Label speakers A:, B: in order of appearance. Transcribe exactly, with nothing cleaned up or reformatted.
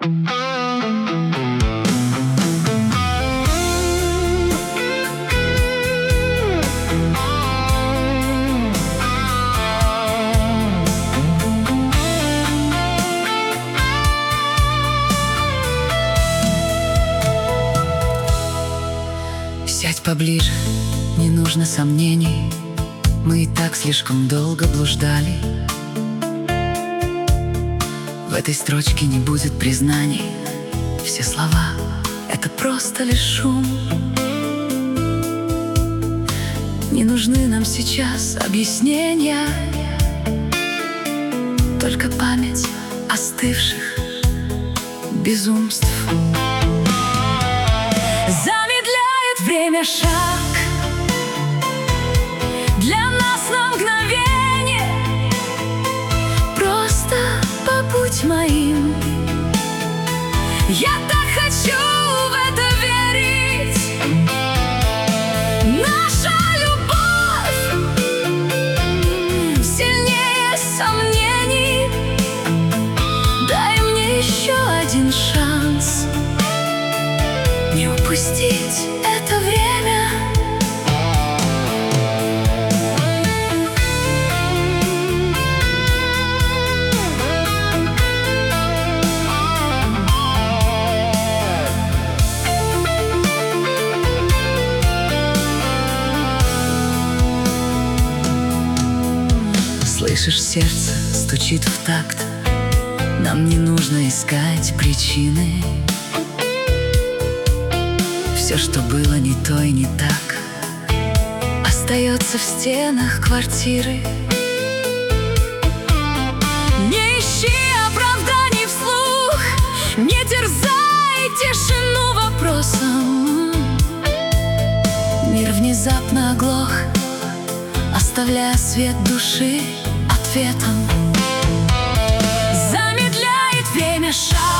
A: Сядь поближе, не нужно сомнений, мы и так слишком долго блуждали. В этой строчке не будет признаний, все слова — это просто лишь шум. Не нужны нам сейчас объяснения, только память остывших безумств. Замедляет время шаг для нас на мгновение. Просто побудь моим. Я так хочу в это верить. Наша любовь сильнее сомнений. Дай мне еще один шанс не упустить это время. Слышишь, сердце стучит в такт. Нам не нужно искать причины. Все, что было не то и не так, остается в стенах квартиры. Не ищи оправданий вслух, не терзай тишину вопросом. Мир внезапно оглох, оставляя свет души ответом. Замедляет время шаг